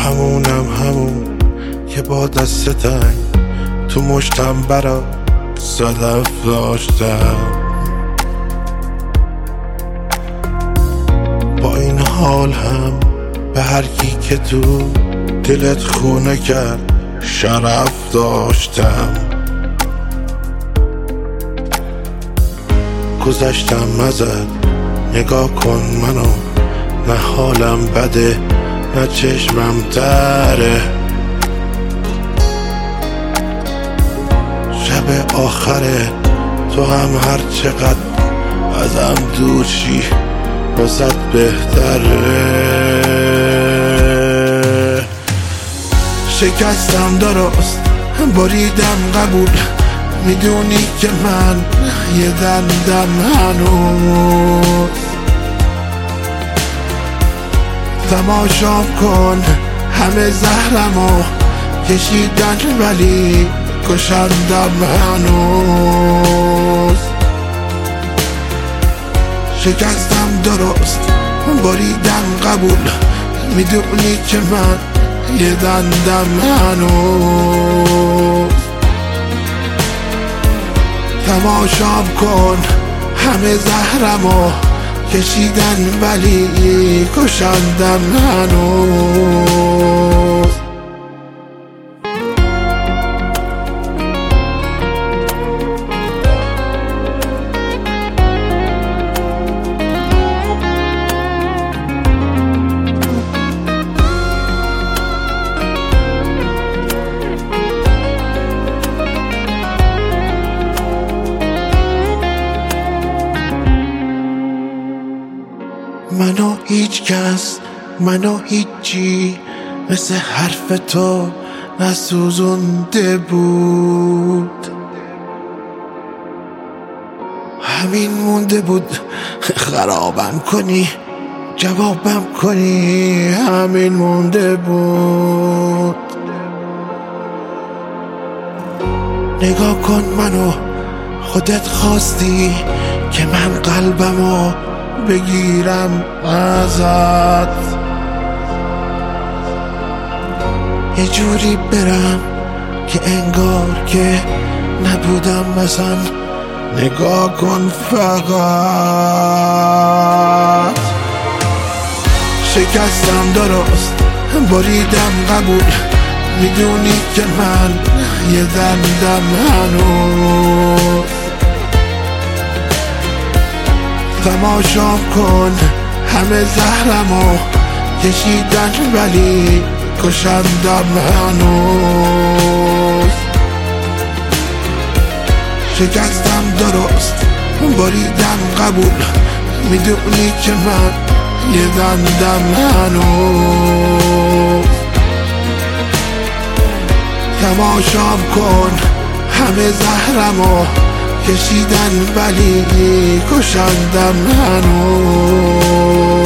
همون که با دست تنگ تو مشتم برا صدف داشتم. با این حال هم به هر کی که تو دلت خونه کرد شرف داشتم. گذشتم ازت نگاه کن منو، نه حالم بده نه چشمم تره. شب آخره تو هم هر چقدر ازم دور شی واسه بهتره. شکستم درست بریدم قبول، میدونی که من یه دندم هنوز. تماشام کن همه زهرمو کشیدن ولی کشندم هنوز. شکستم درست بریدم قبول، میدونی که من یه دندم هنوز. تماشام کن همه زهرمو کشیدن ولی کشندم هنوز. منو هیچ کس، منو هیچی مثل حرف تو نسوزونده بود. همین مونده بود خرابم کنی جوابم کنی، همین مونده بود. نگاه کن منو، خودت خواستی که من قلبمو بگیرم ازت، یه جوری برم که انگار که نبودم مثلا. نگاه کن فقط. شکستم درست بریدم قبول، میدونی که من یه دندم هنوز. تماشام کن همه زهرمو کشیدن ولی کشندم هنوز. شکستم درست بریدم قبول، میدونی که من یه دندم هنوز. تماشام کن همه زهرمو کشیدن ولی کشندم هنوز.